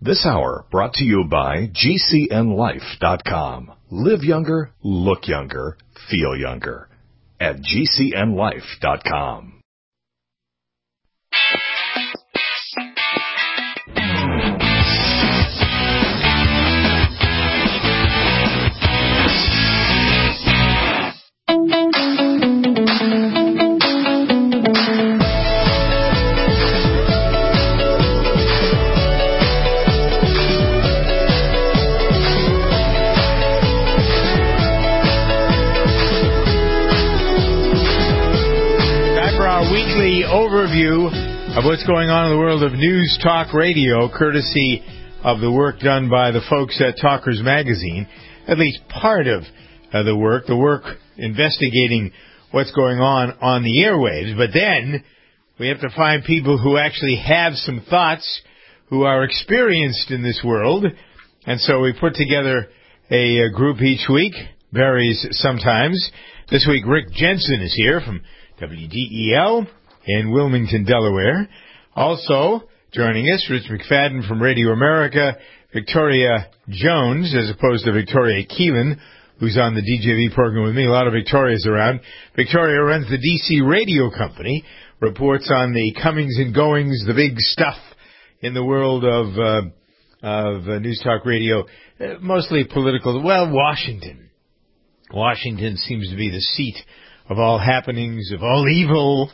This hour brought to you by GCNLife.com. Live younger, look younger, feel younger. At GCNLife.com. Overview of what's going on in the world of News Talk Radio, courtesy of the work done by the folks at Talkers Magazine, at least part of the work investigating what's going on the airwaves. But then we have to find people who actually have some thoughts, who are experienced in this world. And so we put together a group each week, varies sometimes. This week, Rick Jensen is here from WDEL in Wilmington, Delaware. Also joining us, Rich McFadden from Radio America, Victoria Jones, as opposed to Victoria Keelan, who's on the DJV program with me. A lot of Victorias around. Victoria runs the DC Radio Company, reports on the comings and goings, the big stuff in the world of News Talk Radio, mostly political. Well, Washington. Washington seems to be the seat of all happenings, of all evil,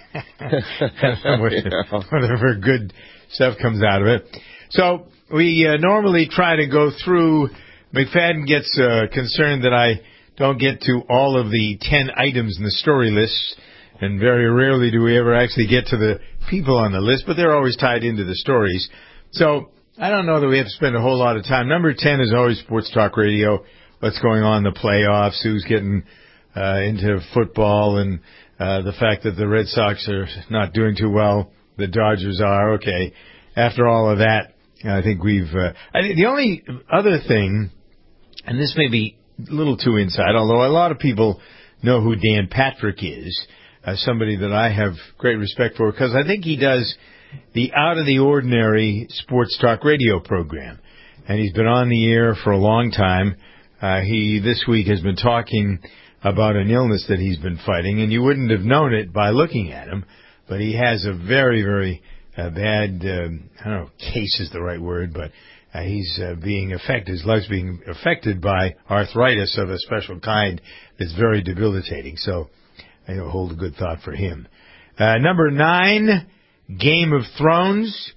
whatever good stuff comes out of it. So we normally try to go through. McFadden gets concerned that I don't get to all of the 10 items in the story list, and very rarely do we ever actually get to the people on the list, but they're always tied into the stories. So I don't know that we have to spend a whole lot of time. Number 10 is always Sports Talk Radio, what's going on in the playoffs, who's getting into football, and the fact that the Red Sox are not doing too well, the Dodgers are. Okay, after all of that, I think we've... I think the only other thing, and this may be a little too inside, although a lot of people know who Dan Patrick is, somebody that I have great respect for, because I think he does the out-of-the-ordinary sports talk radio program, and he's been on the air for a long time. He, this week, has been talking about an illness that he's been fighting, and you wouldn't have known it by looking at him, but he has a very, very bad, I don't know, case is the right word, but he's being affected, his life's being affected by arthritis of a special kind that's very debilitating, so I hold a good thought for him. Number 9, Game of Thrones.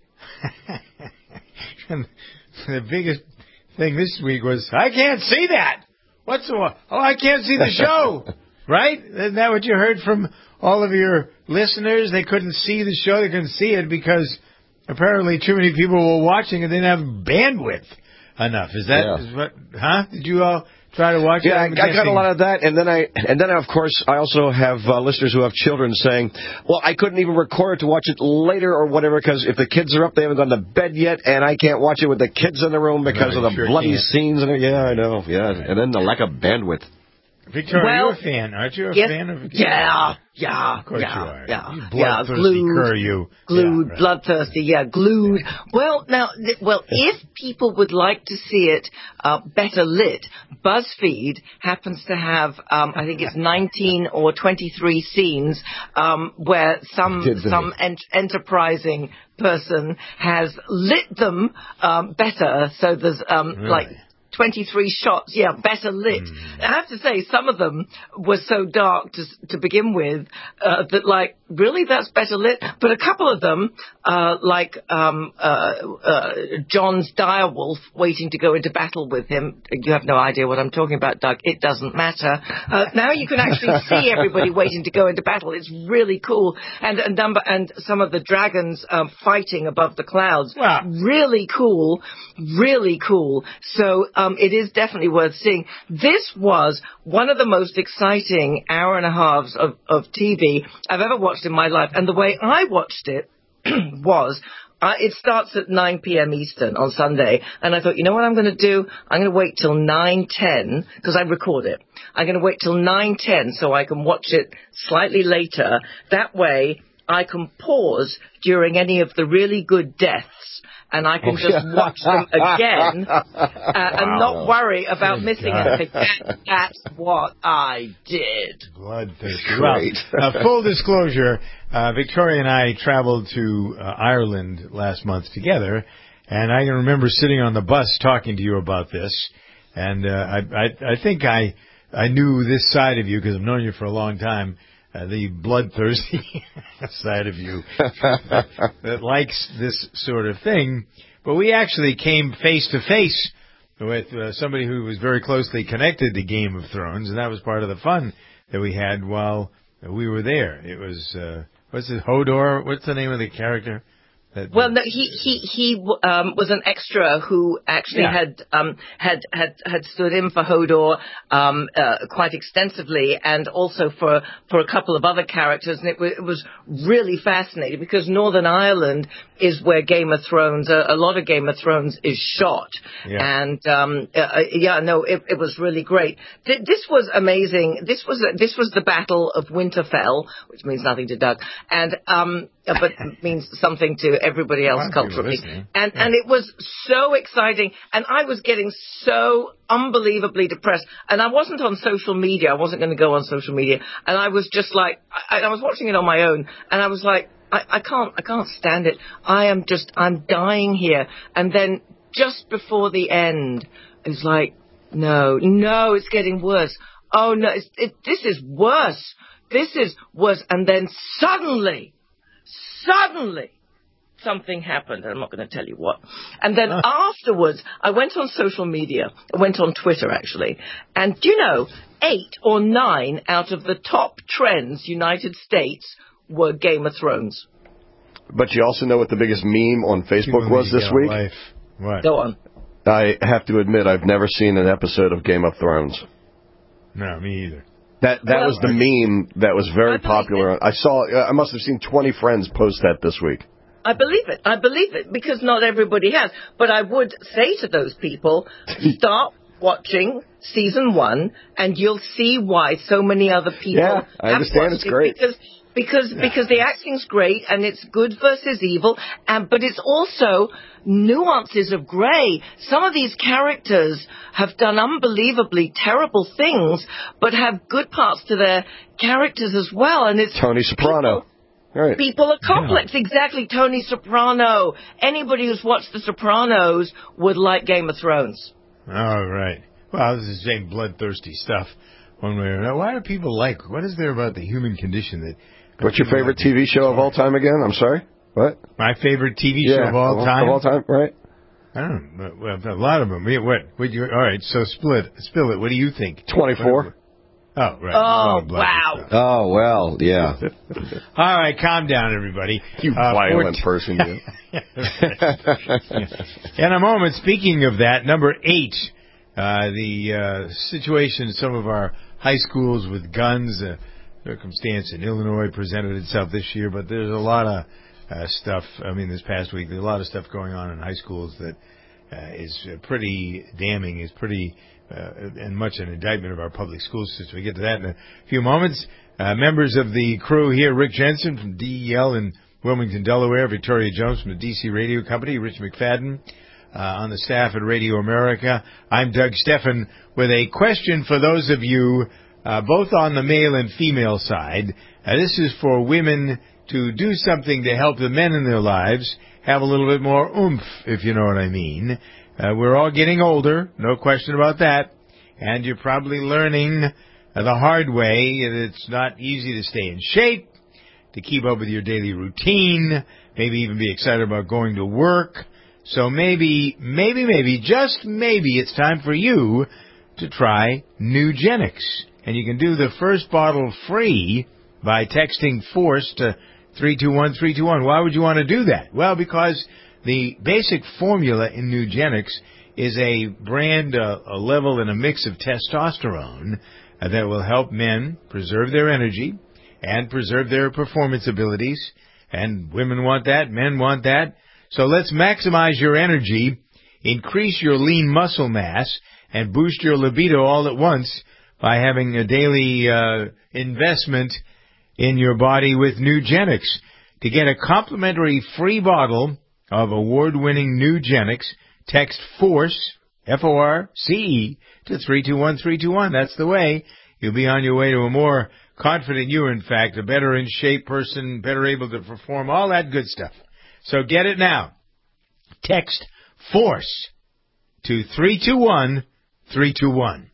The biggest thing this week was, I can't see that! What's the one? Oh, I can't see the show. Right? Isn't that what you heard from all of your listeners? They couldn't see the show. They couldn't see it because apparently too many people were watching and didn't have bandwidth enough. Is that what? Huh? Did you all try to watch it? Yeah, I got a lot of that, and then of course I also have listeners who have children saying, "Well, I couldn't even record it to watch it later or whatever because if the kids are up, they haven't gone to bed yet, and I can't watch it with the kids in the room because of the bloody scenes." And yeah, I know. Yeah, and then the lack of bandwidth. Victoria, you're a fan, aren't you? Fan of Victoria? Yeah. Of course you are. Yeah. You bloodthirsty cur, you. Glued, right. Bloodthirsty, glued. Well, now, if people would like to see it better lit, BuzzFeed happens to have, I think it's 19 or 23 scenes where some enterprising person has lit them better. So there's like 23 shots, better lit. I have to say, some of them were so dark to begin with that, like, really, that's better lit? But a couple of them, like John's direwolf waiting to go into battle with him. You have no idea what I'm talking about, Doug. It doesn't matter. Now you can actually see everybody waiting to go into battle. It's really cool. And some of the dragons fighting above the clouds. Wow. Really cool. Really cool. So it is definitely worth seeing. This was one of the most exciting hour and a halves of TV I've ever watched in my life. And the way I watched it was, it starts at 9 p.m. Eastern on Sunday. And I thought, you know what I'm going to do? I'm going to wait till 9:10, because I record it. I'm going to wait till 9:10 so I can watch it slightly later. That way I can pause during any of the really good deaths and I can just watch them again and not worry about missing anything. That's what I did. Bloodthirsty. Well, full disclosure, Victoria and I traveled to Ireland last month together, and I can remember sitting on the bus talking to you about this, and I think I knew this side of you because I've known you for a long time, the bloodthirsty side of you that likes this sort of thing. But we actually came face to face with somebody who was very closely connected to Game of Thrones, and that was part of the fun that we had while we were there. It was, what's it, Hodor? What's the name of the character? Well, no, he was an extra who actually had stood in for Hodor quite extensively, and also for a couple of other characters, and it was really fascinating because Northern Ireland is where Game of Thrones, a lot of Game of Thrones is shot, and it was really great. This was amazing. This was the Battle of Winterfell, which means nothing to Doug, and but means something to everybody else culturally. And it was so exciting. And I was getting so unbelievably depressed. And I wasn't on social media. I wasn't going to go on social media. And I was just like, I was watching it on my own. And I was like, I can't stand it. I'm dying here. And then just before the end, it was like, no, it's getting worse. Oh no, this is worse. This is worse. And then suddenly, something happened. I'm not going to tell you what. And then afterwards, I went on social media. I went on Twitter, actually. And, 8 or 9 out of the top trends, United States, were Game of Thrones. But you also know what the biggest meme on Facebook was this week? What? Go on. I have to admit, I've never seen an episode of Game of Thrones. No, me either. That was the meme that was very popular. I must have seen 20 friends post that this week. I believe it, because not everybody has. But I would say to those people, start watching season 1, and you'll see why so many other people have I understand. It's great. Because the acting's great, and it's good versus evil, but it's also nuances of grey. Some of these characters have done unbelievably terrible things, but have good parts to their characters as well. And it's Tony Soprano. Right. People are complex. Exactly, Tony Soprano. Anybody who's watched The Sopranos would like Game of Thrones. All right. Well, this is saying bloodthirsty stuff one way or another. Why do people what is there about the human condition that... What's your favorite TV show of all time again? I'm sorry? What? My favorite TV show of all time? Of all time, right? I don't know. Well, a lot of them. All right, so spill it. What do you think? 24. Oh, right. Oh, wow. Stuff. Oh, well, yeah. All right, calm down, everybody. You violent person, you. In a moment, speaking of that, number 8, the situation in some of our high schools with guns, circumstance in Illinois presented itself this year, but there's a lot of stuff, this past week, there's a lot of stuff going on in high schools that is pretty damning, is pretty, and much an indictment of our public school system. We get to that in a few moments. Members of the crew here, Rick Jensen from DEL in Wilmington, Delaware, Victoria Jones from the DC Radio Company, Rich McFadden on the staff at Radio America. I'm Doug Steffen with a question for those of you both on the male and female side. This is for women to do something to help the men in their lives have a little bit more oomph, if you know what I mean. We're all getting older, no question about that, and you're probably learning the hard way that it's not easy to stay in shape, to keep up with your daily routine, maybe even be excited about going to work. So maybe, just maybe it's time for you to try Nugenics. And you can do the first bottle free by texting FORCE to 321-321. Why would you want to do that? Well, because the basic formula in Nugenics is a brand, a level, and a mix of testosterone that will help men preserve their energy and preserve their performance abilities. And women want that, men want that. So let's maximize your energy, increase your lean muscle mass, and boost your libido all at once by having a daily investment in your body with Nugenics. To get a complimentary free bottle of award-winning Nugenics. Text FORCE, F-O-R-C-E, to 321321. That's the way. You'll be on your way to a more confident you, in fact, a better in shape person, better able to perform, all that good stuff. So get it now. Text FORCE to 321321.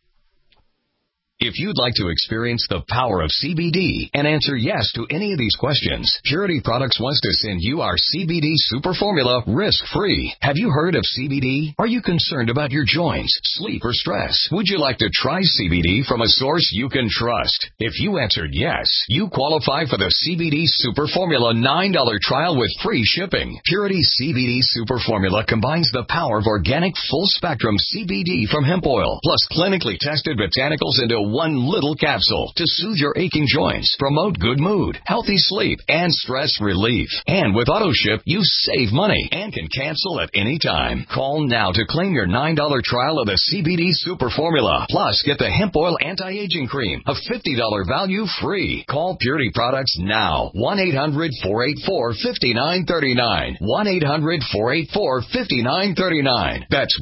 If you'd like to experience the power of CBD and answer yes to any of these questions, Purity Products wants to send you our CBD Super Formula risk-free. Have you heard of CBD? Are you concerned about your joints, sleep, or stress? Would you like to try CBD from a source you can trust? If you answered yes, you qualify for the CBD Super Formula $9 trial with free shipping. Purity CBD Super Formula combines the power of organic full-spectrum CBD from hemp oil, plus clinically tested botanicals into one little capsule to soothe your aching joints, promote good mood, healthy sleep, and stress relief. And with AutoShip, you save money and can cancel at any time. Call now to claim your $9 trial of the CBD Super Formula. Plus, get the hemp oil anti-aging cream, a $50 value free. Call Purity Products now. 1-800-484-5939. 1-800-484-5939. That's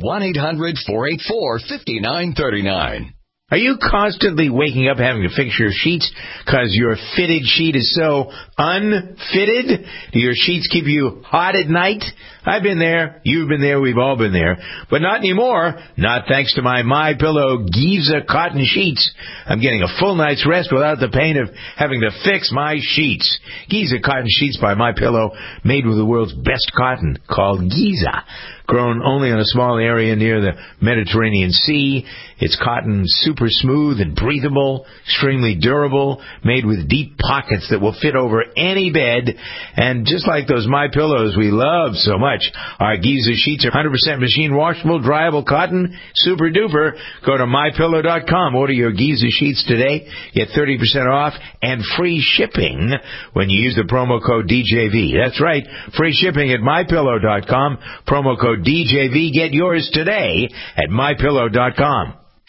1-800-484-5939. Are you constantly waking up having to fix your sheets because your fitted sheet is so unfitted? Do your sheets keep you hot at night? I've been there. You've been there. We've all been there. But not anymore. Not thanks to my MyPillow Giza cotton sheets. I'm getting a full night's rest without the pain of having to fix my sheets. Giza cotton sheets by MyPillow, made with the world's best cotton, called Giza. Grown only on a small area near the Mediterranean Sea. It's cotton super smooth and breathable, extremely durable, made with deep pockets that will fit over any bed. And just like those MyPillows we love so much, our Giza sheets are 100% machine washable, dryable cotton, super duper. Go to MyPillow.com. Order your Giza sheets today. Get 30% off and free shipping when you use the promo code DJV. That's right, free shipping at MyPillow.com. Promo code DJV. Get yours today at MyPillow.com.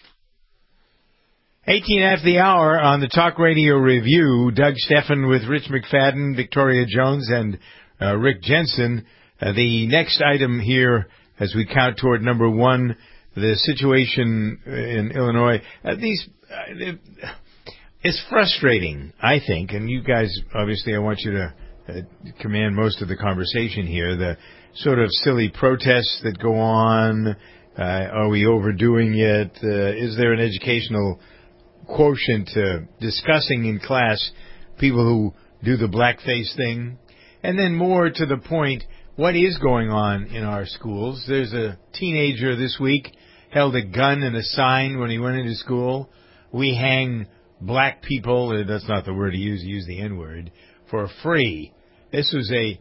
18 after the hour on the Talk Radio Review. Doug Steffen with Rich McFadden, Victoria Jones, and Rick Jensen. The next item here, as we count toward number one, the situation in Illinois. It's frustrating, I think, and you guys, obviously, I want you to command most of the conversation here. The sort of silly protests that go on. Are we overdoing it? Is there an educational quotient to discussing in class people who do the blackface thing? And then more to the point, what is going on in our schools? There's a teenager this week held a gun and a sign when he went into school. We hang black people, that's not the word he used the N-word, for free. This was it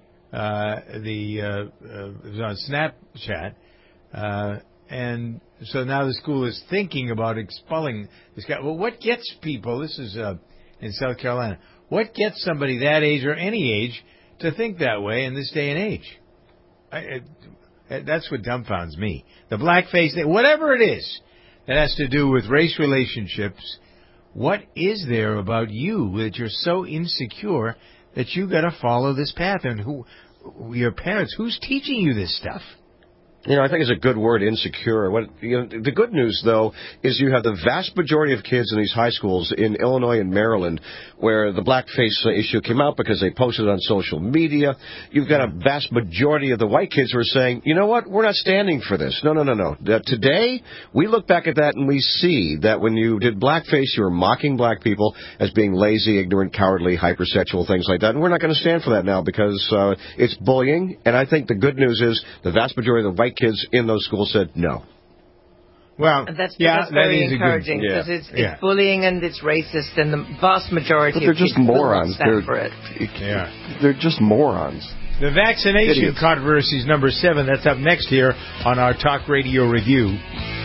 was on Snapchat, and so now the school is thinking about expelling this guy. Well, what gets people, this is in South Carolina, what gets somebody that age or any age to think that way in this day and age? That's what dumbfounds me. The blackface thing, whatever it is that has to do with race relationships, what is there about you that you're so insecure that you got to follow this path? And your parents, who's teaching you this stuff? You know, I think it's a good word, insecure. The good news, though, is you have the vast majority of kids in these high schools in Illinois and Maryland where the blackface issue came out because they posted it on social media. You've got a vast majority of the white kids who are saying, you know what, we're not standing for this. No. Today, we look back at that and we see that when you did blackface, you were mocking black people as being lazy, ignorant, cowardly, hypersexual, things like that. And we're not going to stand for that now because it's bullying. And I think the good news is the vast majority of the white kids in those schools said no. Well, that's very encouraging because it's bullying and it's racist, and the vast majority they're of just kids morons. Will not stand for it. They're just morons. The vaccination Idiots. controversy is number 7. That's up next here on our Talk Radio Review.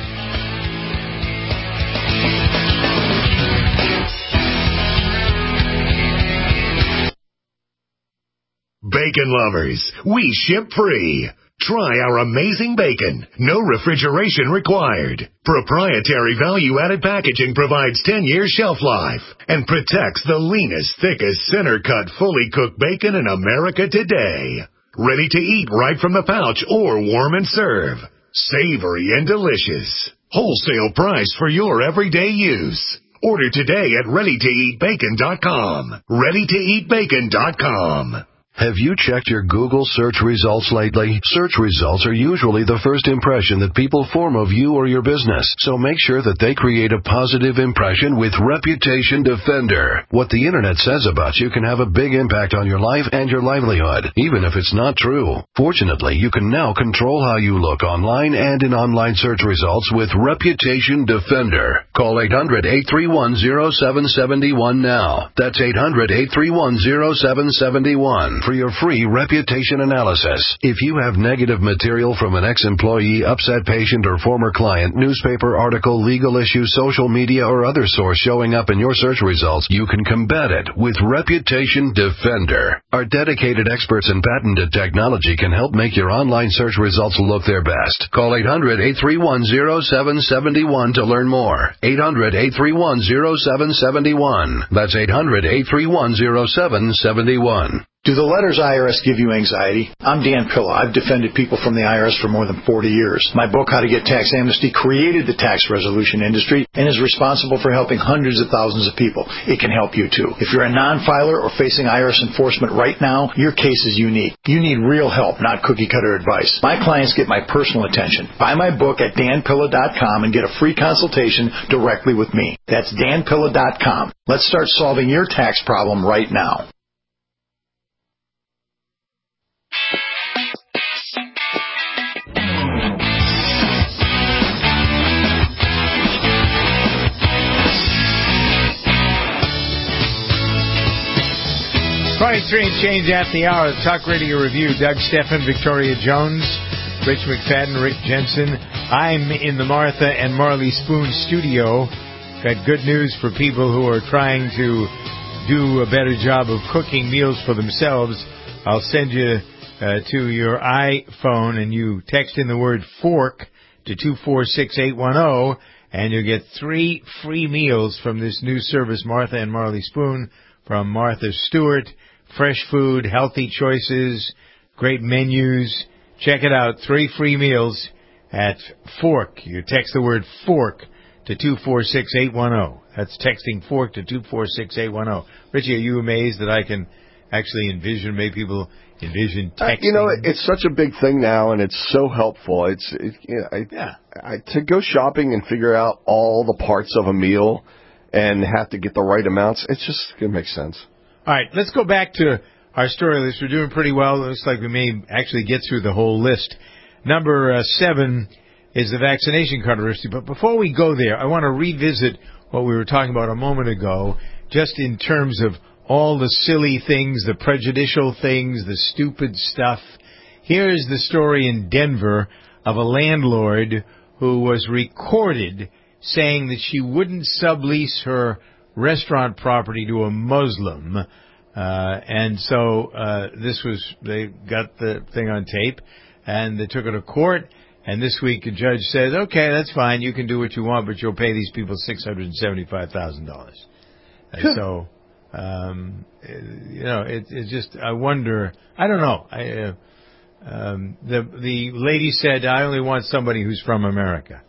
Bacon lovers, we ship free. Try our amazing bacon. No refrigeration required. Proprietary value-added packaging provides 10 years shelf life and protects the leanest, thickest, center-cut, fully cooked bacon in America today. Ready to eat right from the pouch or warm and serve. Savory and delicious. Wholesale price for your everyday use. Order today at ReadyToEatBacon.com. ReadyToEatBacon.com. Have you checked your Google search results lately? Search results are usually the first impression that people form of you or your business, so make sure that they create a positive impression with Reputation Defender. What the Internet says about you can have a big impact on your life and your livelihood, even if it's not true. Fortunately, you can now control how you look online and in online search results with Reputation Defender. Call 800-831-0771 now. That's 800-831-0771. For your free reputation analysis. If you have negative material from an ex-employee, upset patient, or former client, newspaper article, legal issue, social media, or other source showing up in your search results, you can combat it with Reputation Defender. Our dedicated experts in patented technology can help make your online search results look their best. Call 800-831-0771 to learn more. 800-831-0771. That's 800-831-0771. Do the letters IRS give you anxiety? I'm Dan Pilla. I've defended people from the IRS for more than 40 years. My book, How to Get Tax Amnesty, created the tax resolution industry and is responsible for helping hundreds of thousands of people. It can help you too. If you're a non-filer or facing IRS enforcement right now, your case is unique. You need real help, not cookie-cutter advice. My clients get my personal attention. Buy my book at danpilla.com and get a free consultation directly with me. That's danpilla.com. Let's start solving your tax problem right now. Three and change after the hour. The Talk Radio Review. Doug Stephan, Victoria Jones, Rich McFadden, Rick Jensen. I'm in the Martha and Marley Spoon studio. Got good news for people who are trying to do a better job of cooking meals for themselves. I'll send you to your iPhone, and you text in the word fork to 246810, and you'll get 3 free meals from this new service, Martha and Marley Spoon, from Martha Stewart. Fresh food, healthy choices, great menus. Check it out. 3 free meals at Fork. You text the word fork to 246810. That's texting fork to 246810. Richie, are you amazed that I can actually envision, make people envision texting? It's such a big thing now, and it's so helpful. To go shopping and figure out all the parts of a meal and have to get the right amounts, it makes sense. All right, let's go back to our story list. We're doing pretty well. It looks like we may actually get through the whole list. Number 7 is the vaccination controversy. But before we go there, I want to revisit what we were talking about a moment ago, just in terms of all the silly things, the prejudicial things, the stupid stuff. Here's the story in Denver of a landlord who was recorded saying that she wouldn't sublease her restaurant property to a Muslim, and so they got the thing on tape, and they took it to court, and this week a judge said, okay, that's fine, you can do what you want, but you'll pay these people $675,000. And so, it's just, I wonder, I don't know, the lady said, I only want somebody who's from America.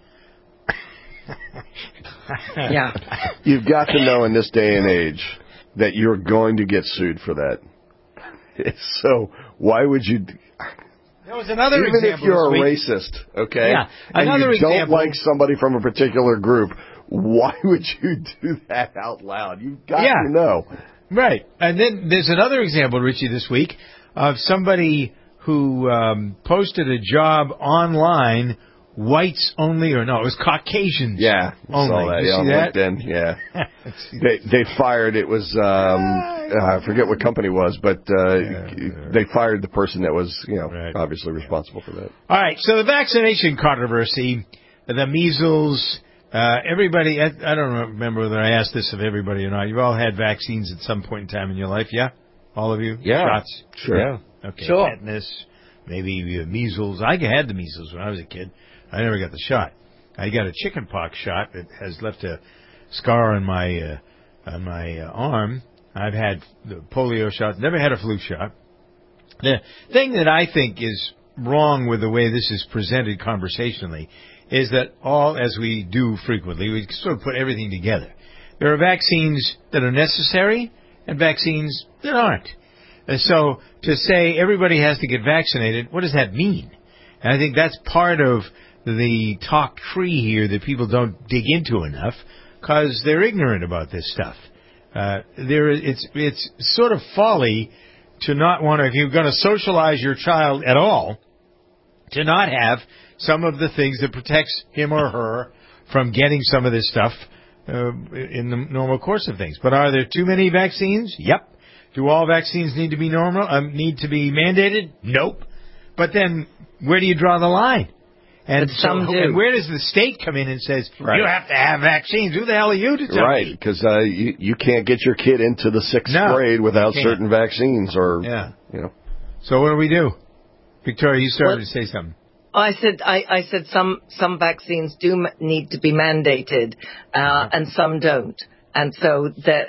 Yeah. You've got to know in this day and age that you're going to get sued for that. So why would you? There was another even example. Even if you're a racist, okay? Yeah. Another and you don't like somebody from a particular group, why would you do that out loud? You've got to know. Right. And then there's another example, Richie, this week of somebody who posted a job online. Whites only, or no, it was Caucasians. Yeah, only. Saw that. You on see that? LinkedIn. Yeah, they fired. It was I forget what company it was, but they fired the person that was obviously responsible for that. All right, so the vaccination controversy, the measles. Everybody, I don't remember whether I asked this of everybody or not. You've all had vaccines at some point in time in your life, yeah? All of you? Yeah. Shots? Sure. Yeah. Okay. Sure. Tetanus, maybe measles. I had the measles when I was a kid. I never got the shot. I got a chickenpox shot that has left a scar on my arm. I've had the polio shot. Never had a flu shot. The thing that I think is wrong with the way this is presented conversationally is that as we do frequently, we sort of put everything together. There are vaccines that are necessary and vaccines that aren't. And so to say everybody has to get vaccinated, what does that mean? And I think that's part of the talk tree here that people don't dig into enough because they're ignorant about this stuff. It's sort of folly to not want to, if you're going to socialize your child at all, to not have some of the things that protects him or her from getting some of this stuff in the normal course of things. But are there too many vaccines? Yep. Do all vaccines need to be need to be mandated? Nope. But then where do you draw the line? And some do. And where does the state come in and says, you have to have vaccines? Who the hell are you to tell me? Right, because you can't get your kid into the 6th grade without certain vaccines or, you know. So what do we do? Victoria, you started to say something. I said some vaccines do need to be mandated, and some don't. And so there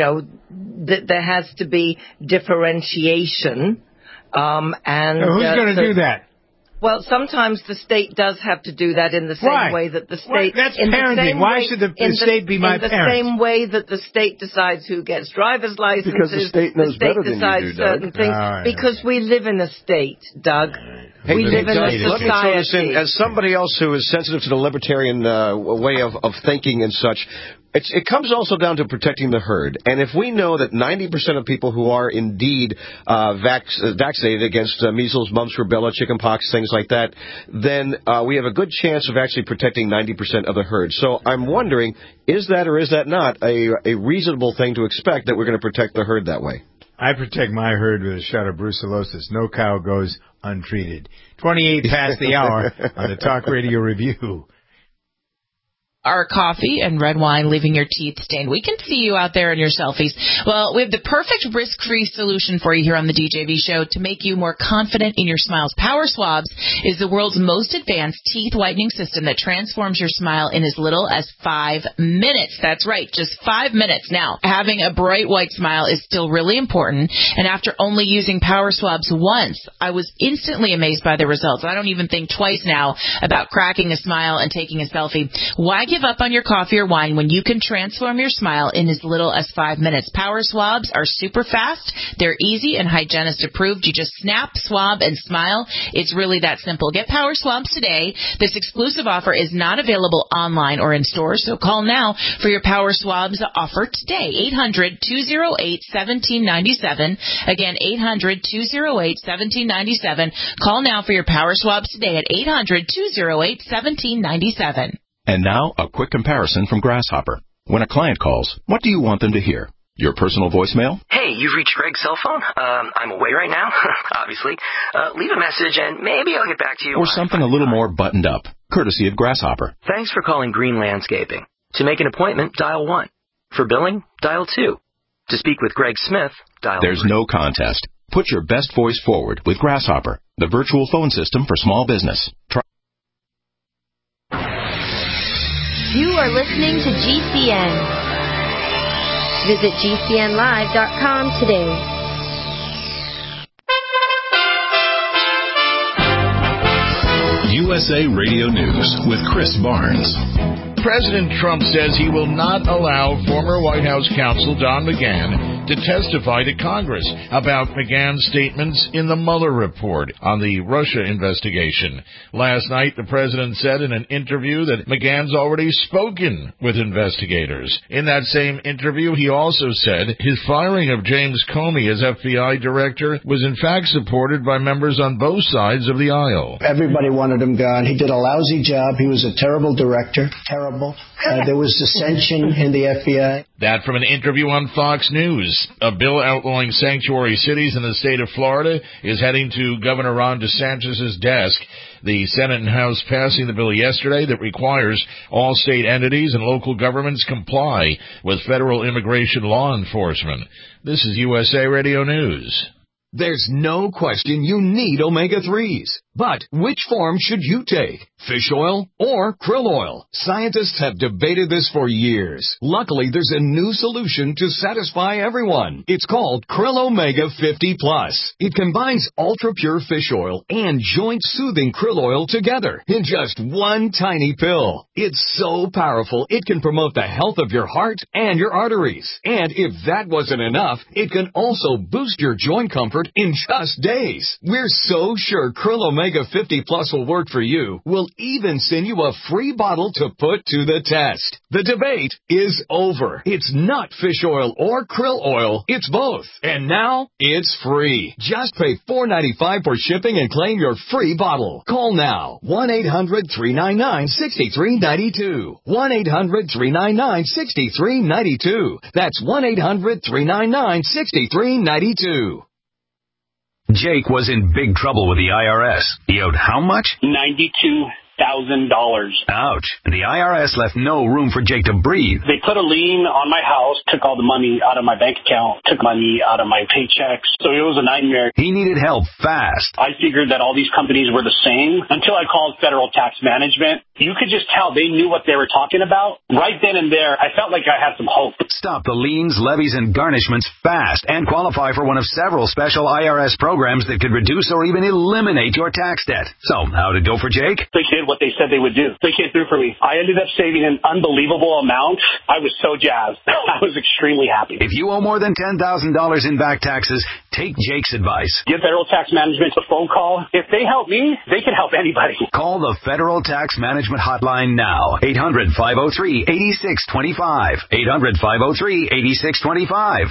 has to be differentiation. And who's going to do that? Well, sometimes the state does have to do that in the same way that the state... That's parenting. Why should the state be my parent? In the same way that the state decides who gets driver's licenses. Because the state knows better than you do, certain things. Because we live in a state, Doug. Hey, we live in a Let me throw this in. society. As somebody else who is sensitive to the libertarian way of thinking and such, it comes also down to protecting the herd. And if we know that 90% of people who are indeed vaccinated against measles, mumps, rubella, chickenpox, things like that, then we have a good chance of actually protecting 90% of the herd. So I'm wondering, is that or is that not a reasonable thing to expect that we're going to protect the herd that way? I protect my herd with a shot of brucellosis. No cow goes untreated. 28 past the hour on the Talk Radio Review. Our coffee and red wine leaving your teeth stained. We can see you out there in your selfies. Well, we have the perfect risk-free solution for you here on the DJV show to make you more confident in your smiles. Power Swabs is the world's most advanced teeth whitening system that transforms your smile in as little as 5 minutes. That's right, just 5 minutes. Now, having a bright white smile is still really important, and after only using Power Swabs once, I was instantly amazed by the results. I don't even think twice now about cracking a smile and taking a selfie. Why give up on your coffee or wine when you can transform your smile in as little as 5 minutes? Power Swabs are super fast. They're easy and hygienist approved. You just snap, swab, and smile. It's really that simple. Get Power Swabs today. This exclusive offer is not available online or in stores, so call now for your Power Swabs offer today. 800-208-1797. Again, 800-208-1797. Call now for your Power Swabs today at 800-208-1797. And now, a quick comparison from Grasshopper. When a client calls, what do you want them to hear? Your personal voicemail? Hey, you've reached Greg's cell phone. I'm away right now, obviously. Leave a message and maybe I'll get back to you. Or something a little more buttoned up, courtesy of Grasshopper. Thanks for calling Green Landscaping. To make an appointment, dial 1. For billing, dial 2. To speak with Greg Smith, dial 3. There's no contest. Put your best voice forward with Grasshopper, the virtual phone system for small business. You are listening to GCN. Visit GCNlive.com today. USA Radio News with Chris Barnes. President Trump says he will not allow former White House counsel Don McGahn to testify to Congress about McGahn's statements in the Mueller report on the Russia investigation. Last night, the president said in an interview that McGahn's already spoken with investigators. In that same interview, he also said his firing of James Comey as FBI director was in fact supported by members on both sides of the aisle. Everybody wanted him gone. He did a lousy job. He was a terrible director. Terrible. There was dissension in the FBI. That from an interview on Fox News. A bill outlawing sanctuary cities in the state of Florida is heading to Governor Ron DeSantis' desk. The Senate and House passing the bill yesterday that requires all state entities and local governments comply with federal immigration law enforcement. This is USA Radio News. There's no question you need omega-3s. But which form should you take? Fish oil or krill oil? Scientists have debated this for years. Luckily, there's a new solution to satisfy everyone. It's called Krill Omega 50 Plus. It combines ultra-pure fish oil and joint-soothing krill oil together in just one tiny pill. It's so powerful, it can promote the health of your heart and your arteries. And if that wasn't enough, it can also boost your joint comfort in just days. We're so sure Krill Omega 50 Plus will work for you. We'll even send you a free bottle to put to the test. The debate is over. It's not fish oil or krill oil. It's both. And now, it's free. Just pay $4.95 for shipping and claim your free bottle. Call now. 1-800-399-6392. 1-800-399-6392. That's 1-800-399-6392. Jake was in big trouble with the IRS. He owed how much? $92,000. Ouch. And the IRS left no room for Jake to breathe. They put a lien on my house, took all the money out of my bank account, took money out of my paychecks. So it was a nightmare. He needed help fast. I figured that all these companies were the same until I called Federal Tax Management. You could just tell they knew what they were talking about. Right then and there, I felt like I had some hope. Stop the liens, levies, and garnishments fast and qualify for one of several special IRS programs that could reduce or even eliminate your tax debt. So, how'd it go for Jake? They did what they said they would do. They came through for me. I ended up saving an unbelievable amount. I was so jazzed. I was extremely happy. If you owe more than $10,000 in back taxes, take Jake's advice. Give Federal Tax Management a phone call. If they help me, they can help anybody. Call the Federal Tax Management Hotline now. 800-503-8625. 800-503-8625.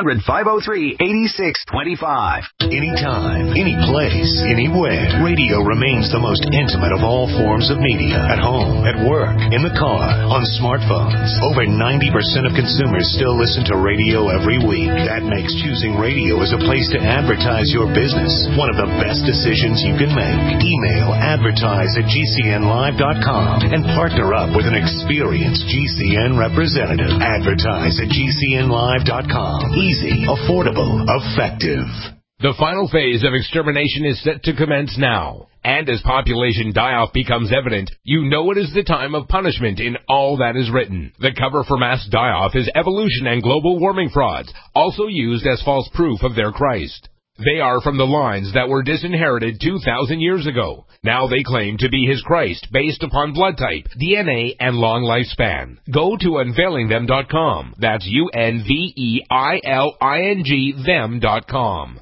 800-503-8625. Anytime, any place, anywhere. Radio remains the most intimate of all forms of media. At home, at work, in the car, on smartphones. Over 90% of consumers still listen to radio every week. That makes choosing radio as a place to advertise your business one of the best decisions you can make. Email advertise@gcnlive.com and partner up with an experienced GCN representative. Advertise at GCNlive.com. Easy, affordable, effective. The final phase of extermination is set to commence now. And as population die-off becomes evident, you know it is the time of punishment in all that is written. The cover for mass die-off is evolution and global warming frauds, also used as false proof of their Christ. They are from the lines that were disinherited 2,000 years ago. Now they claim to be his Christ based upon blood type, DNA, and long lifespan. Go to unveilingthem.com. That's UNVEILING them.com.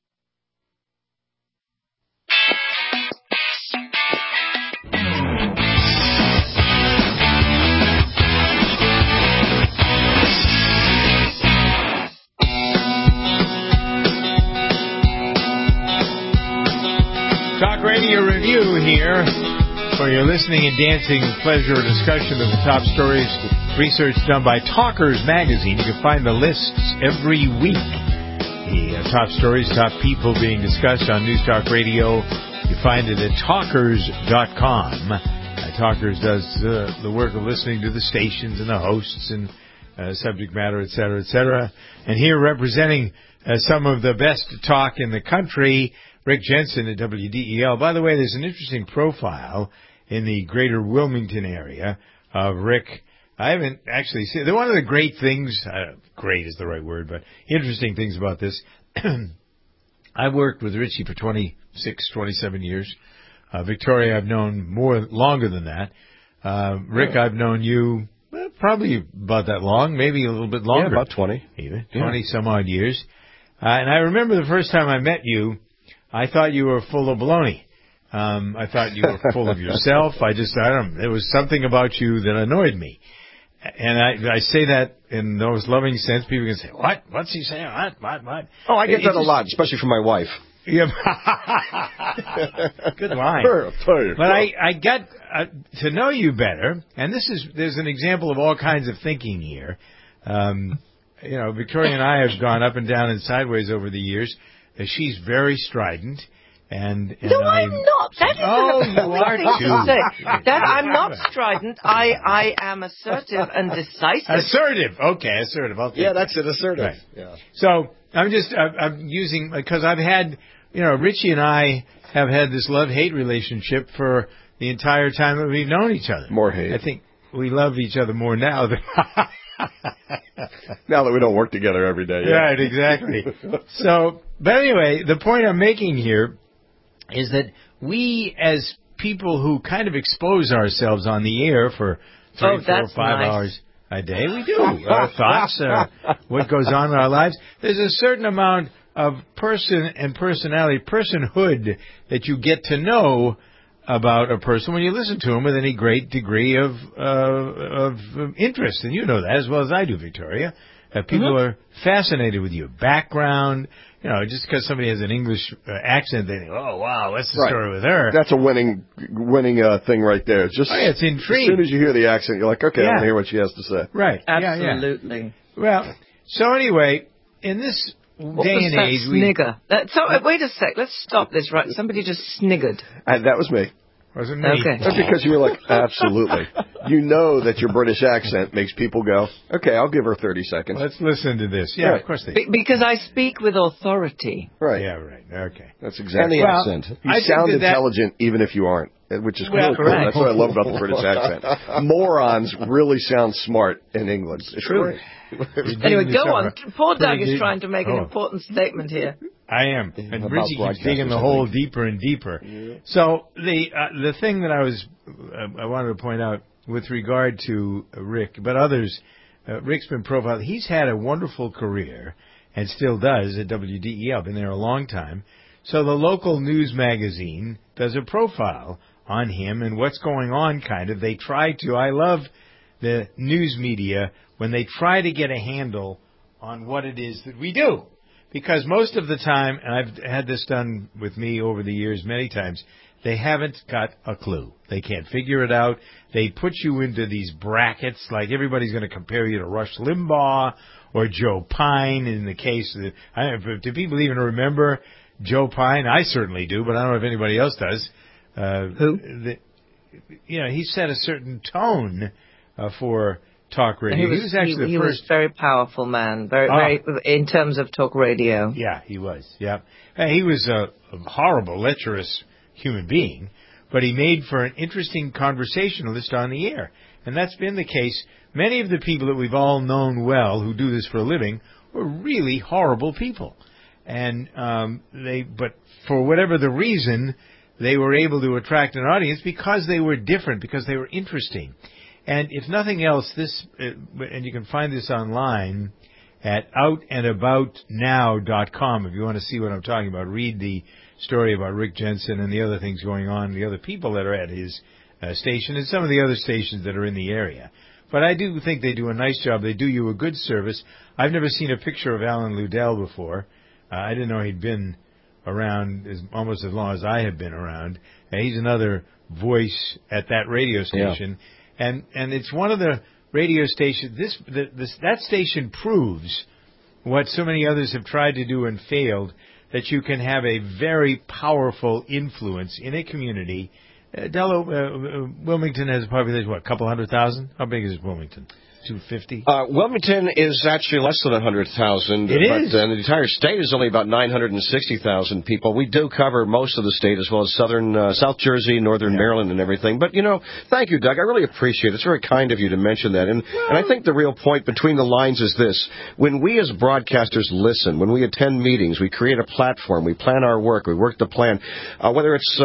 Talk Radio Review here for your listening and dancing pleasure discussion of the top stories. Research done by Talkers Magazine. You can find the lists every week. The top stories, top people being discussed on News Talk Radio. You find it at talkers.com. Talkers does the work of listening to the stations and the hosts and subject matter, et cetera, et cetera. And here representing some of the best talk in the country, Rick Jensen at WDEL. By the way, there's an interesting profile in the greater Wilmington area of Rick. I haven't actually seen. One of the great things, great is the right word, but interesting things about this. I've worked with Richie for 26, 27 years. Victoria, I've known longer than that. Rick, I've known you probably about that long, maybe a little bit longer. Yeah, about 20. Even 20 some odd years. And I remember the first time I met you, I thought you were full of baloney. I thought you were full of yourself. There was something about you that annoyed me. And I say that in the most loving sense. People can say, what? What's he saying? What? Oh, I get that a lot, especially from my wife. Yeah. Good line. But I got to know you better, and there's an example of all kinds of thinking here. Victoria and I have gone up and down and sideways over the years. She's very strident. And no, I'm not. That isn't you are too. I'm not strident. I am assertive and decisive. Assertive. Okay, assertive. Yeah, that's it, assertive. Right. Yeah. So I'm using, because I've had, Richie and I have had this love-hate relationship for the entire time that we've known each other. More hate. I think we love each other more now than now that we don't work together every day. Yeah. Right, exactly. So, but anyway, the point I'm making here is that we, as people who kind of expose ourselves on the air for 3, 4, 5 hours a day, we do. Our thoughts, what goes on in our lives. There's a certain amount of person and personality, personhood that you get to know about a person when you listen to them with any great degree of interest. And you know that as well as I do, Victoria. People are fascinated with your background. You know, just because somebody has an English accent, they think, oh, wow, what's the story with her? That's a winning thing right there. It's just, it's intriguing. As soon as you hear the accent, you're like, okay, I want to hear what she has to say. Right. Absolutely. Yeah. Well, so anyway, in this day and age... snigger? Wait a sec. Let's stop this, right? Somebody just sniggered. That was me. Wasn't me. Okay. That's because you were like, absolutely. You know that your British accent makes people go, okay, I'll give her 30 seconds. Let's listen to this. Yeah, of course they do. Because I speak with authority. Right. Yeah, right. Okay. That's exactly. And the accent. You sound intelligent even if you aren't, which is cool. That's what I love about the British accent. Morons really sound smart in England. It's true. Anyway, go on. Poor Doug is trying to make an important statement here. I am. And Richie keeps digging the hole deeper and deeper. Yeah. So the thing that I wanted to point out with regard to Rick, but others, Rick's been profiled. He's had a wonderful career and still does at WDEL. Been there a long time. So the local news magazine does a profile on him and what's going on, kind of. They try to. I love the news media when they try to get a handle on what it is that we do. Because most of the time, and I've had this done with me over the years many times, they haven't got a clue. They can't figure it out. They put you into these brackets, like everybody's going to compare you to Rush Limbaugh or Joe Pine in the case of... do people even remember Joe Pine? I certainly do, but I don't know if anybody else does. Who? He set a certain tone for talk radio. He was actually he was a very powerful man, very in terms of talk radio. Yeah, he was. Yeah, he was a horrible, lecherous human being, but he made for an interesting conversationalist on the air, and that's been the case. Many of the people that we've all known well who do this for a living were really horrible people, and but for whatever the reason, they were able to attract an audience because they were different, because they were interesting. And if nothing else, and you can find this online at outandaboutnow.com if you want to see what I'm talking about. Read the story about Rick Jensen and the other things going on, the other people that are at his station, and some of the other stations that are in the area. But I do think they do a nice job. They do you a good service. I've never seen a picture of Alan Ludell before. I didn't know he'd been around almost as long as I have been around. He's another voice at that radio station. Yeah. And it's one of the radio stations. That station proves what so many others have tried to do and failed, that you can have a very powerful influence in a community. Wilmington has a population, a couple 100,000? How big is Wilmington? 250? Wilmington is actually less than 100,000. It is. But the entire state is only about 960,000 people. We do cover most of the state, as well as South Jersey, northern Maryland, and everything. But, thank you, Doug. I really appreciate it. It's very kind of you to mention that. And I think the real point between the lines is this. When we as broadcasters listen, when we attend meetings, we create a platform, we plan our work, we work the plan, whether it's...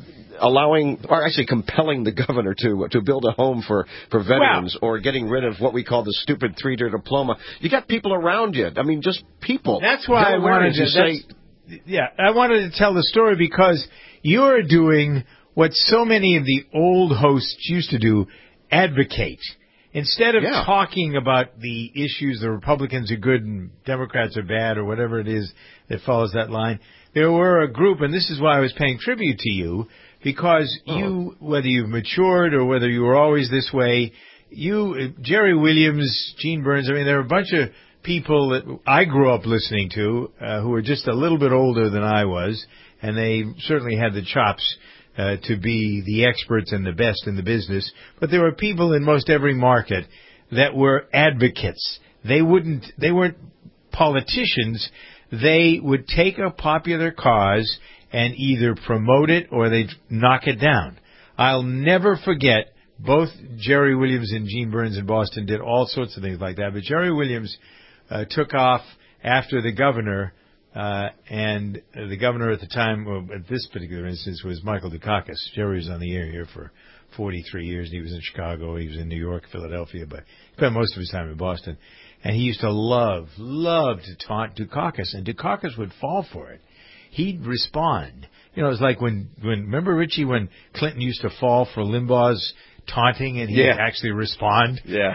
compelling the governor to build a home for veterans, or getting rid of what we call the stupid 3-year diploma. You got people around you. I mean, just people. That's why I wanted to say. Yeah, I wanted to tell the story because you're doing what so many of the old hosts used to do: advocate. Instead of talking about the issues, the Republicans are good and Democrats are bad, or whatever it is that follows that line. There were a group, and this is why I was paying tribute to you. Because you, whether you've matured or whether you were always this way, Jerry Williams, Gene Burns, there are a bunch of people that I grew up listening to who were just a little bit older than I was, and they certainly had the chops to be the experts and the best in the business. But there were people in most every market that were advocates. They weren't politicians. They would take a popular cause and either promote it or they'd knock it down. I'll never forget, both Jerry Williams and Gene Burns in Boston did all sorts of things like that. But Jerry Williams took off after the governor, and the governor at the time, well, at this particular instance, was Michael Dukakis. Jerry was on the air here for 43 years. He was in Chicago. He was in New York, Philadelphia, but he spent most of his time in Boston. And he used to love to taunt Dukakis, and Dukakis would fall for it. He'd respond. You know, it was like when remember, Richie, when Clinton used to fall for Limbaugh's taunting, and he'd actually respond to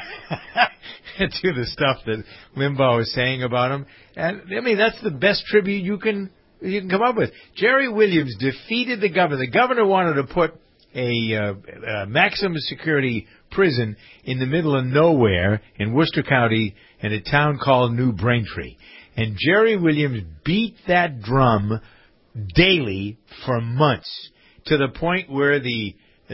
the stuff that Limbaugh was saying about him. And I mean, that's the best tribute you can come up with. Jerry Williams defeated the governor. The governor wanted to put a maximum security prison in the middle of nowhere in Worcester County in a town called New Braintree. And Jerry Williams beat that drum daily for months, to the point where the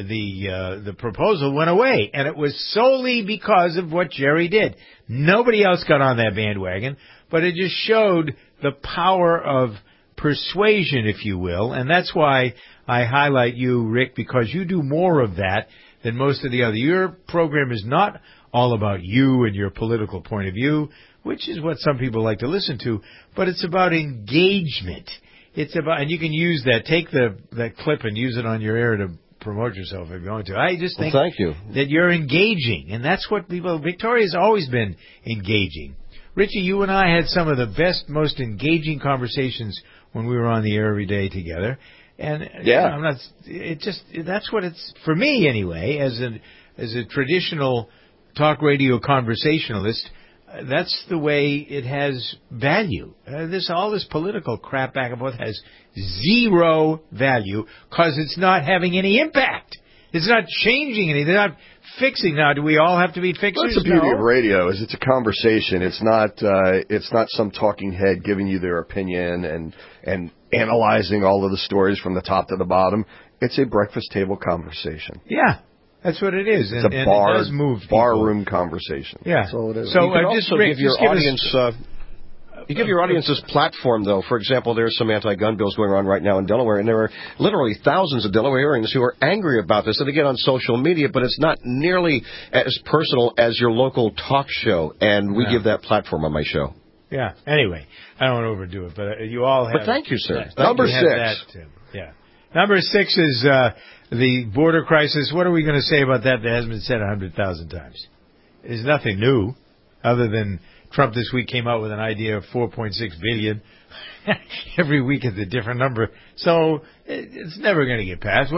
proposal went away, and it was solely because of what Jerry did. Nobody else got on that bandwagon, but it just showed the power of persuasion, if you will, and that's why I highlight you, Rick, because you do more of that than most of the other. Your program is not all about you and your political point of view, which is what some people like to listen to, but it's about engagement. It's about, and you can use that. Take that clip and use it on your air to promote yourself if you want to. I just think thank you. That you're engaging, and that's what people. Victoria's always been engaging. Richie, you and I had some of the best, most engaging conversations when we were on the air every day together. And you know, that's what it's for me anyway. As a traditional talk radio conversationalist, that's the way it has value. All this political crap back and forth has zero value because it's not having any impact. It's not changing anything. They're not fixing. Now, do we all have to be fixers? Well, that's the beauty of radio. Is it's a conversation. It's not some talking head giving you their opinion and analyzing all of the stories from the top to the bottom. It's a breakfast table conversation. Yeah. That's what it is. It's a barroom conversation. Yeah. That's all it is. So you can also give your audience... You give your audience this platform, though. For example, there's some anti-gun bills going on right now in Delaware, and there are literally thousands of Delawareans who are angry about this. And they get on social media, but it's not nearly as personal as your local talk show, and we give that platform on my show. Yeah. Anyway, I don't want to overdo it, but you all have... But thank you, sir. Number 6. Yeah. Number 6 is the border crisis. What are we going to say about that hasn't been said 100,000 times? There's nothing new, other than Trump this week came out with an idea of $4.6 billion. Every week is a different number. So it's never going to get passed.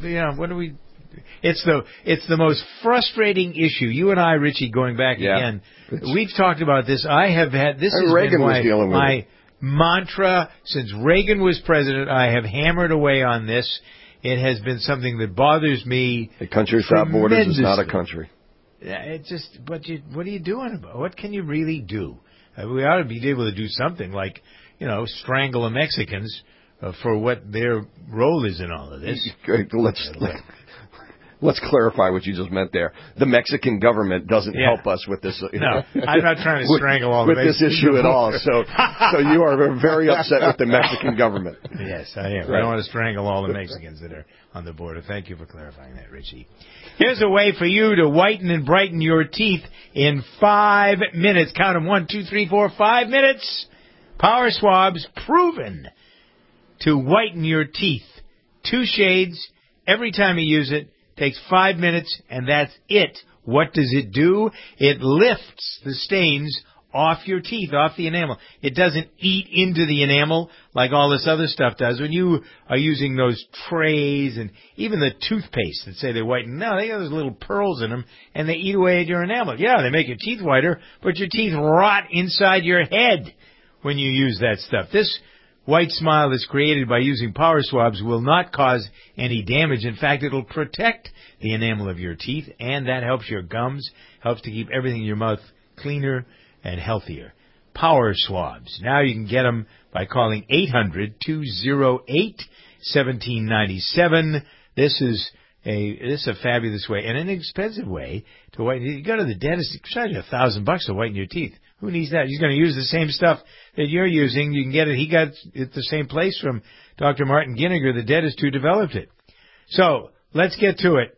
It's the most frustrating issue. You and I, Richie, going back again, we've talked about this. Reagan was dealing with my mantra since Reagan was president. I have hammered away on this. It has been something that bothers me. A country without borders is not a country. What are you doing about it? What can you really do? We ought to be able to do something like, strangle the Mexicans for what their role is in all of this. Let's clarify what you just meant there. The Mexican government doesn't help us with this. No, I'm not trying to strangle all the Mexicans. With this issue at all. So you are very upset with the Mexican government. Yes, I am. Right. I don't want to strangle all the Mexicans that are on the border. Thank you for clarifying that, Richie. Here's a way for you to whiten and brighten your teeth in 5 minutes. Count them. 1, 2, 3, 4, 5 minutes. Power Swabs, proven to whiten your teeth. 2 shades every time you use it. Takes 5 minutes, and that's it. What does it do? It lifts the stains off your teeth, off the enamel. It doesn't eat into the enamel like all this other stuff does. When you are using those trays and even the toothpaste that say they whiten, no, they got those little pearls in them, and they eat away at your enamel. Yeah, they make your teeth whiter, but your teeth rot inside your head when you use that stuff. This white smile that's created by using Power Swabs will not cause any damage. In fact, it'll protect the enamel of your teeth, and that helps your gums, helps to keep everything in your mouth cleaner and healthier. Power Swabs. Now you can get them by calling 800-208-1797. This is a fabulous way and an inexpensive way to whiten. You go to the dentist, it charges you $1,000 to whiten your teeth. Who needs that? He's going to use the same stuff that you're using. You can get it. He got it the same place from Dr. Martin Ginniger, the dentist who developed it. So Let's get to it.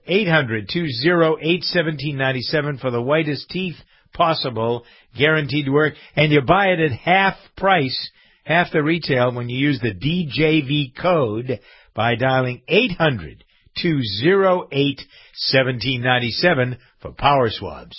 800-208-1797 for the whitest teeth possible, guaranteed to work. And you buy it at half price, half the retail, when you use the DJV code by dialing 800-208-1797 for Power Swabs.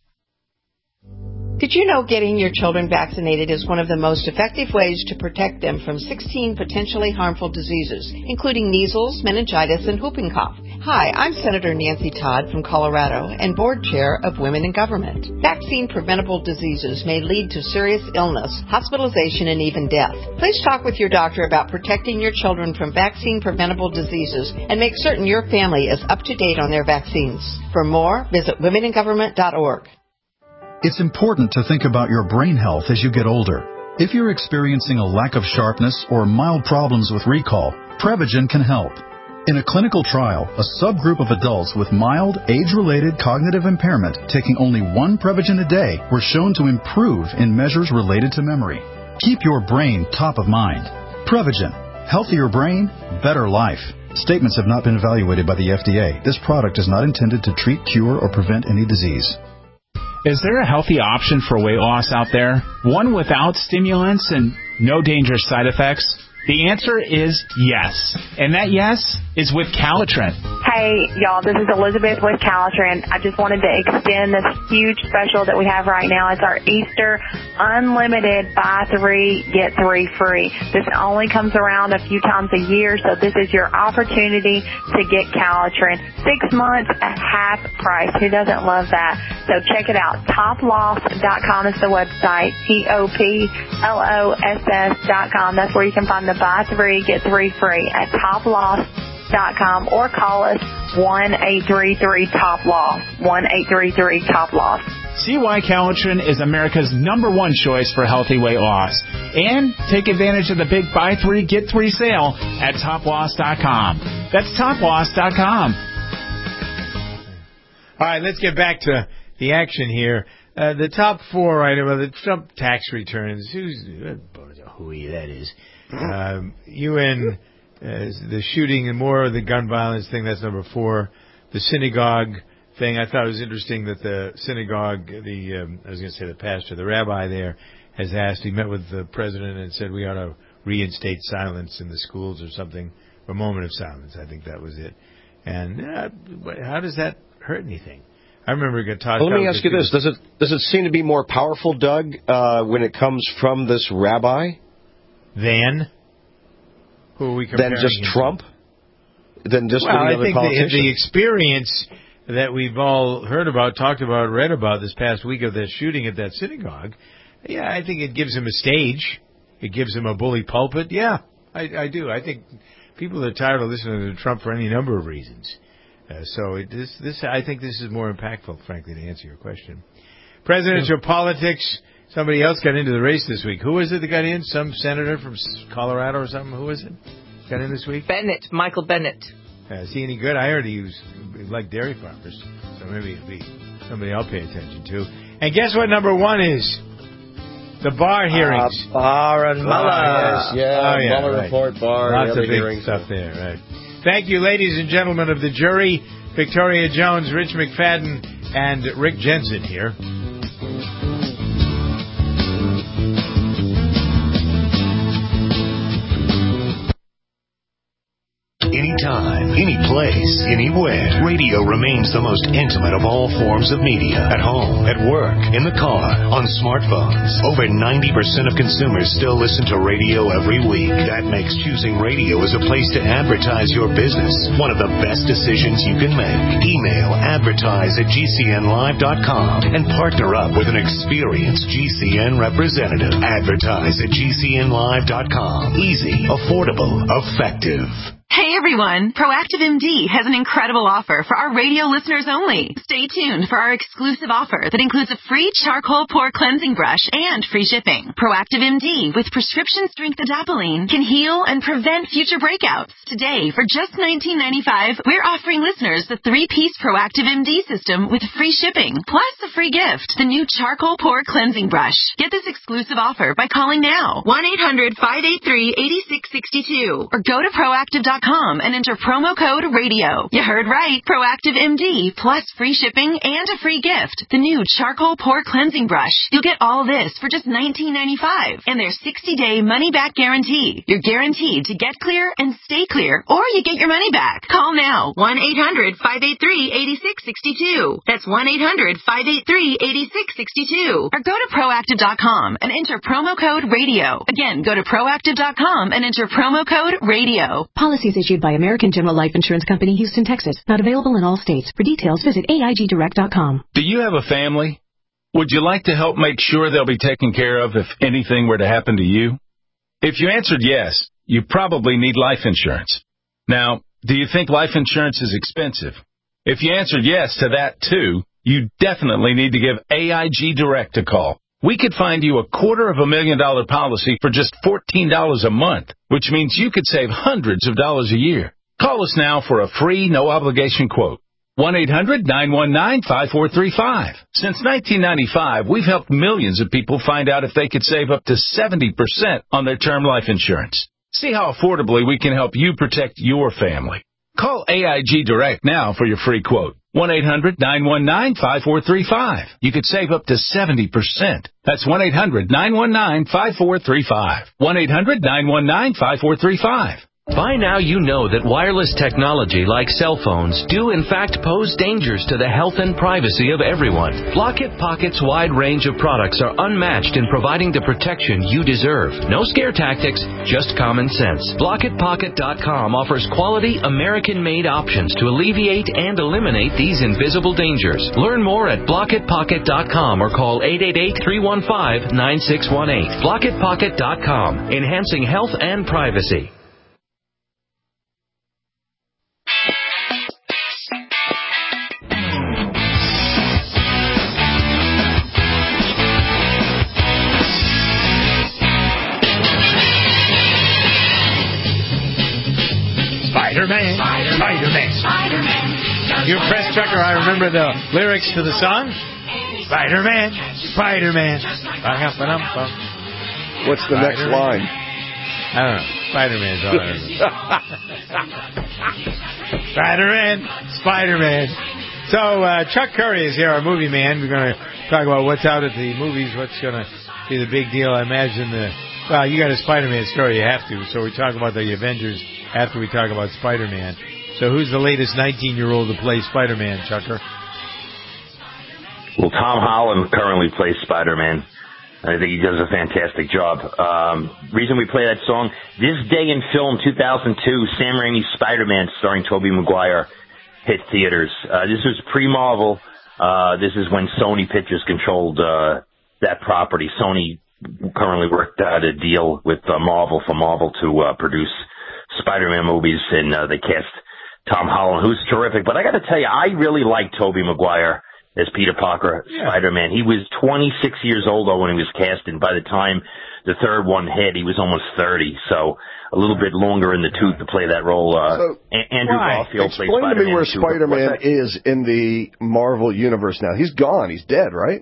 Did you know getting your children vaccinated is one of the most effective ways to protect them from 16 potentially harmful diseases, including measles, meningitis, and whooping cough? Hi, I'm Senator Nancy Todd from Colorado and Board Chair of Women in Government. Vaccine-preventable diseases may lead to serious illness, hospitalization, and even death. Please talk with your doctor about protecting your children from vaccine-preventable diseases and make certain your family is up to date on their vaccines. For more, visit womeningovernment.org. It's important to think about your brain health as you get older. If you're experiencing a lack of sharpness or mild problems with recall, Prevagen can help. In a clinical trial, a subgroup of adults with mild, age-related cognitive impairment taking only one Prevagen a day were shown to improve in measures related to memory. Keep your brain top of mind. Prevagen. Healthier brain, better life. Statements have not been evaluated by the FDA. This product is not intended to treat, cure, or prevent any disease. Is there a healthy option for weight loss out there? One without stimulants and no dangerous side effects? The answer is yes. And that yes is with Calitrin. Hey, y'all, this is Elizabeth with Calitrin. I just wanted to extend this huge special that we have right now. It's our Easter unlimited buy 3, get 3 free. This only comes around a few times a year, so this is your opportunity to get Calitrin. 6 months at half price. Who doesn't love that? So check it out. TopLoss.com is the website. TopLoss.com. That's where you can find the buy 3, get 3 free at TopLoss.com or call us 1-833-TOP-LOSS. 1-833-TOP-LOSS. See why Calitrin is America's #1 choice for healthy weight loss. And take advantage of the big buy 3, get 3 sale at TopLoss.com. That's TopLoss.com. All right, let's get back to the action here. The top 4 item of the Trump tax returns. Who that is? UN, the shooting and more of the gun violence thing, that's number 4. The synagogue thing, I thought it was interesting that the synagogue, the pastor, the rabbi there, has asked, he met with the president and said we ought to reinstate silence in the schools or something, a moment of silence. I think that was it. And how does that hurt anything? I remember Todd. Well, let me ask you this: does it seem to be more powerful, Doug, when it comes from this rabbi than who are we comparing? Than just Trump? Than just any other politician? I think the experience that we've all heard about, talked about, read about this past week of the shooting at that synagogue, yeah, I think it gives him a stage. It gives him a bully pulpit. Yeah, I do. I think people are tired of listening to Trump for any number of reasons. I think this is more impactful, frankly, to answer your question. Presidential politics. Somebody else got into the race this week. Who was it that got in? Some senator from Colorado or something? Who was it? Got in this week? Michael Bennett. Is he any good? I heard he liked dairy farmers. So maybe it'll be somebody I'll pay attention to. And guess what number 1 is? The Barr hearings. Barr and Mueller. Mueller report, Barr. Lots of big stuff there, right. Thank you, ladies and gentlemen of the jury. Victoria Jones, Rich McFadden, and Rick Jensen here. Anytime, any place, anywhere. Radio remains the most intimate of all forms of media. At home, at work, in the car, on smartphones. Over 90% of consumers still listen to radio every week. That makes choosing radio as a place to advertise your business one of the best decisions you can make. Email advertise@gcnlive.com and partner up with an experienced GCN representative. Advertise@gcnlive.com. Easy, affordable, effective. Hey everyone, Proactive MD has an incredible offer for our radio listeners only. Stay tuned for our exclusive offer that includes a free charcoal pore cleansing brush and free shipping. Proactive MD with prescription strength adapalene can heal and prevent future breakouts. Today, for just $19.95, we're offering listeners the 3-piece Proactive MD system with free shipping, plus a free gift, the new charcoal pore cleansing brush. Get this exclusive offer by calling now, 1-800-583-8662, or go to proactive.com proactive.com and enter promo code radio. You heard right. Proactive MD plus free shipping and a free gift. The new charcoal pore cleansing brush. You'll get all this for just $19.95 and their 60-day money-back guarantee. You're guaranteed to get clear and stay clear, or you get your money back. Call now. 1-800-583-8662. That's 1-800-583-8662. Or go to proactive.com and enter promo code radio. Again, go to proactive.com and enter promo code radio. Policies issued by American General Life Insurance Company, Houston, Texas. Not available in all states. For details, visit AIGdirect.com. Do you have a family? Would you like to help make sure they'll be taken care of if anything were to happen to you? If you answered yes, you probably need life insurance. Now, do you think life insurance is expensive? If you answered yes to that too, you definitely need to give AIG Direct a call. We could find you a $250,000 policy for just $14 a month, which means you could save hundreds of dollars a year. Call us now for a free, no-obligation quote. 1-800-919-5435. Since 1995, we've helped millions of people find out if they could save up to 70% on their term life insurance. See how affordably we can help you protect your family. Call AIG Direct now for your free quote. 1-800-919-5435. You could save up to 70%. That's 1-800-919-5435. 1-800-919-5435. By now you know that wireless technology like cell phones do in fact pose dangers to the health and privacy of everyone. Block-It Pocket's wide range of products are unmatched in providing the protection you deserve. No scare tactics, just common sense. BlockItPocket.com offers quality American-made options to alleviate and eliminate these invisible dangers. Learn more at BlockItPocket.com or call 888-315-9618. BlockItPocket.com, enhancing health and privacy. Spider-Man. You impressed, Chucker? I remember the lyrics to the song. Spider-Man. What's the next line? I don't know. Spider-Man's all right. Spider-Man. So, Chuck Curry is here, our movie man. We're going to talk about what's out at the movies, what's going to be the big deal. I imagine you got a Spider-Man story, you have to. So we talk about the Avengers after we talk about Spider-Man. So who's the latest 19-year-old to play Spider-Man, Chucker? Well, Tom Holland currently plays Spider-Man. I think he does a fantastic job. Reason we play that song, this day in film, 2002, Sam Raimi's Spider-Man starring Tobey Maguire hit theaters. This was pre-Marvel. This is when Sony Pictures controlled that property. Sony currently worked out a deal with Marvel for Marvel to produce Spider-Man movies, and they cast Tom Holland, who's terrific. But I got to tell you, I really like Tobey Maguire as Peter Parker, Spider-Man. He was 26 years old when he was cast, and by the time the third one hit, he was almost 30. So a little bit longer in the tooth to play that role. Andrew Garfield plays Spider-Man. Explain to me where Spider-Man is in the Marvel universe now. He's gone. He's dead, right?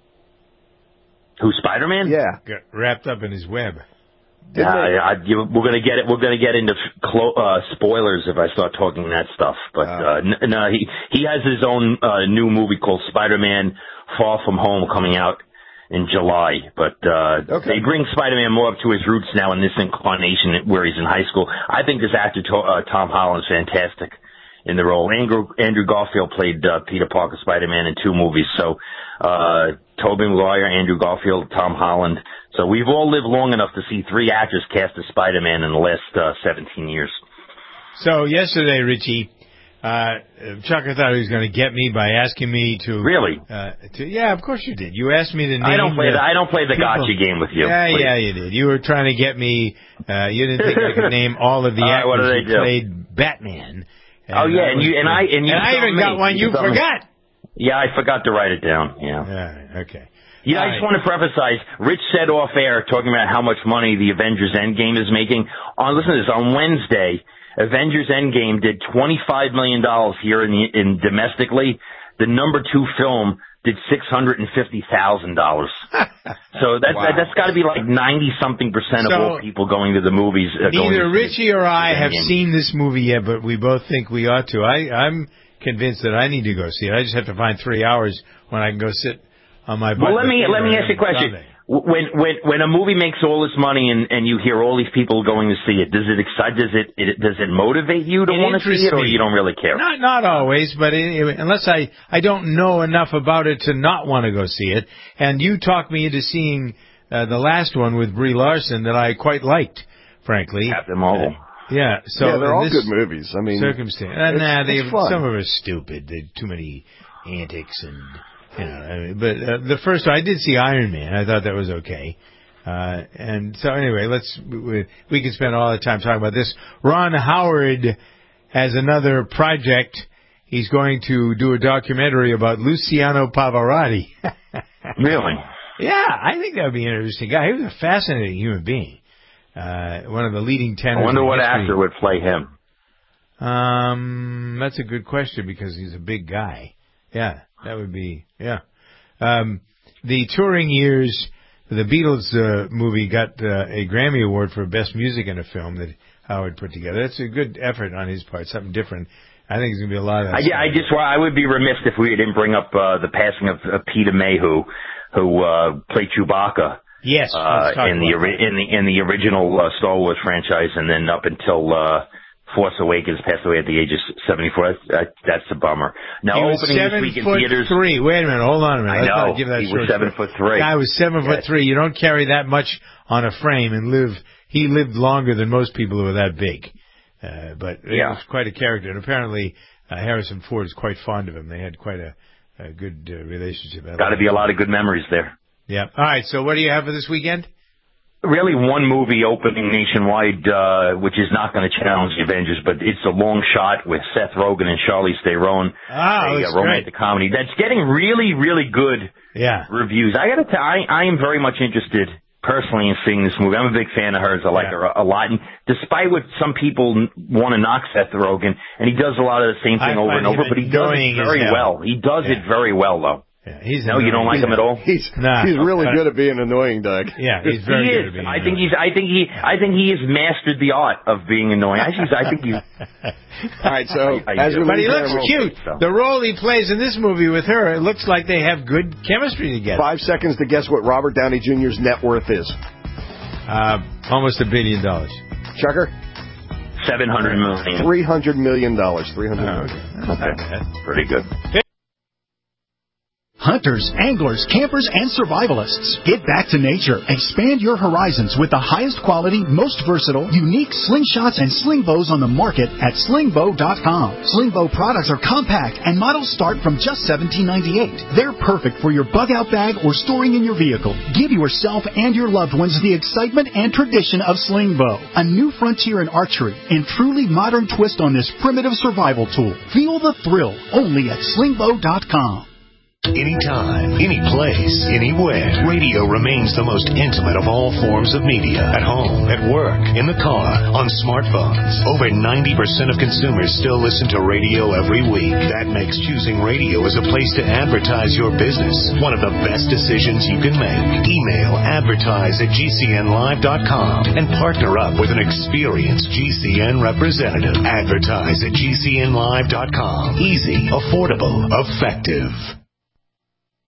Who's Spider-Man? Yeah. Got wrapped up in his web. We're gonna get it. We're gonna get into spoilers if I start talking that stuff. But no, he has his own new movie called Spider-Man: Far From Home coming out in July. But they bring Spider-Man more up to his roots now in this incarnation where he's in high school. I think this actor Tom Holland is fantastic in the role. Andrew Garfield played Peter Parker Spider-Man in 2 movies. So Tobey Maguire, Andrew Garfield, Tom Holland. So we've all lived long enough to see 3 actors cast as Spider-Man in the last 17 years. So yesterday, Richie, Chucker thought he was going to get me by asking me to... Really? Yeah, of course you did. You asked me to name... I don't play the gotcha game with you. Yeah, you did. You were trying to get me... you didn't think I could name all of the actors who played Batman. And I even got one you forgot. Yeah, I forgot to write it down. Yeah. Okay. Yeah, I just want to preface, Rich said off air, talking about how much money the Avengers Endgame is making. Listen to this. On Wednesday, Avengers Endgame did $25 million here in domestically. The number 2 film did $650,000. So that's got to be like 90-something% of all people going to the movies. Neither Richie or I have seen this movie yet, but we both think we ought to. I'm convinced that I need to go see it. I just have to find 3 hours when I can go sit on my butt. Well, let me ask you a question. When a movie makes all this money and you hear all these people going to see it, does it excite? Does it motivate you to want to see it, or you don't really care? Not always, but unless I don't know enough about it to not want to go see it. And you talked me into seeing the last one with Brie Larson that I quite liked, frankly. Captain Marvel. So they're all good movies. I mean, circumstance. Some of them are stupid. They too many antics and. But the first one, I did see Iron Man. I thought that was okay. And so anyway, we can spend all the time talking about this. Ron Howard has another project. He's going to do a documentary about Luciano Pavarotti. Really? Yeah, I think that would be an interesting guy. He was a fascinating human being. One of the leading tenors. I wonder what actor would play him. That's a good question because he's a big guy. Yeah. That would be, the touring years, the Beatles movie got a Grammy Award for Best Music in a Film that Howard put together. That's a good effort on his part, something different. I think there's going to be a lot of that. I would be remiss if we didn't bring up the passing of Peter Mayhew, who played Chewbacca. Yes, in the original Star Wars franchise, and then up until Force Awakens, passed away at the age of 74. That's a bummer. Now, opening this week in theaters. 7'3". Wait a minute. Hold on a minute. I know. He was 7'3". Guy was 7'3". You don't carry that much on a frame and live. He lived longer than most people who are that big. But it was quite a character. And apparently, Harrison Ford is quite fond of him. They had quite a good relationship. Got to be a lot of good memories there. Yeah. All right. So what do you have for this weekend? Really one movie opening nationwide, which is not going to challenge the Avengers, but it's a long shot with Seth Rogen and Charlize Theron, a romantic comedy that's getting really, really good reviews. I got to tell you, I am very much interested personally in seeing this movie. I'm a big fan of hers. I like her a lot. And despite what some people want to knock Seth Rogen, and he does a lot of the same thing over and over, but he does it very well. He does it very well, though. Yeah, you don't like him at all? He's really good at being annoying, Doug. Yeah, he's very good at being annoying. I think he has mastered the art of being annoying. I think he. All right, so but he looks cute. The role he plays in this movie with her, it looks like they have good chemistry together. 5 seconds to guess what Robert Downey Jr.'s net worth is. Almost $1 billion. Chucker? $700 million. $300 million. $300 million. Okay. Pretty good. Hunters, anglers, campers, and survivalists. Get back to nature. Expand your horizons with the highest quality, most versatile, unique slingshots and sling bows on the market at slingbow.com. Slingbow products are compact and models start from just $17.98. They're perfect for your bug-out bag or storing in your vehicle. Give yourself and your loved ones the excitement and tradition of Slingbow, a new frontier in archery and truly modern twist on this primitive survival tool. Feel the thrill only at slingbow.com. Anytime, any place, anywhere, radio remains the most intimate of all forms of media. At home, at work, in the car, on smartphones. Over 90% of consumers still listen to radio every week. That makes choosing radio as a place to advertise your business one of the best decisions you can make. Email advertise@gcnlive.com and partner up with an experienced GCN representative. Advertise@gcnlive.com. Easy, affordable, effective.